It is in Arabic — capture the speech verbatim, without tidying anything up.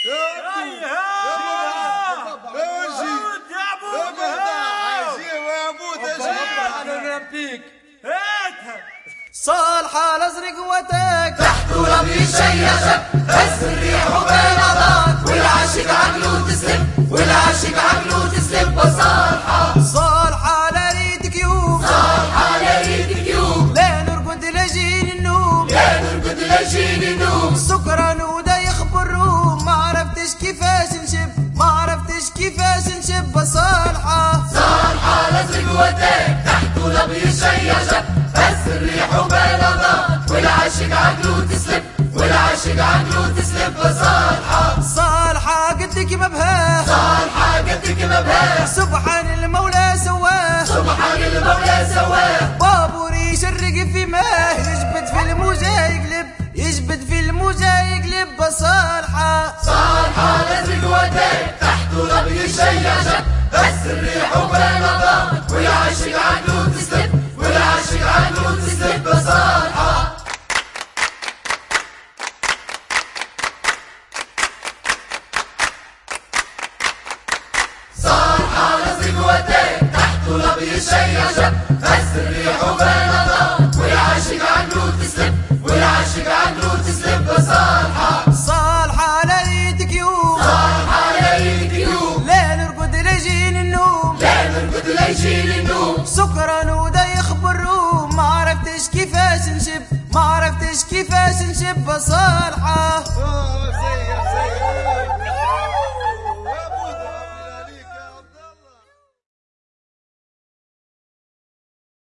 صالحة الازرق وتك تحت ربي شيشت بس الريح بينضات والعاشق عقله تسلم والعاشق عقله تسلم وصالحة صالحة لا ريتك يوم صالحة لا ريتك يوم لا نرقد لجين النوم لا نرقد لجين النوم سكران ودا يخبر الروم ما عرفتش كيفاش نشب ما عرفتش كيفاش نشب صالحة صالحة الازرق وتك تحت ربي شيشت بس الريح بينضات والعاشق عقله تسلم والعاشق عقله تسلم وصالحة صالحة قدك ما بها صالحة قدك ما بها سبحان المولى سواه سبحان المولى سواه بابو ريش الرق في ماه يجبد في الموجة يقلب يجبد في الموجة يقلب صالحة صالحة الازرق وتك تحت ربي شيشت بس الريح بينضات والعاشق عقله تسلم والعاشق عقله تسلم بصالحة صالحة الازرق وتك تحت ربي شيشت بس الريح بينضات والعاشق عقله تسلم والعاشق عقله تسلم بصالحة صالحة لا ريتك يوم صالحة لا ريتك يوم لا نرقد لجين النوم لا نرقد ليجين النوم سكران ودا يخبر الروم ما عرفتش كيفاش نشب ما عرفتش كيفاش نشب صالحة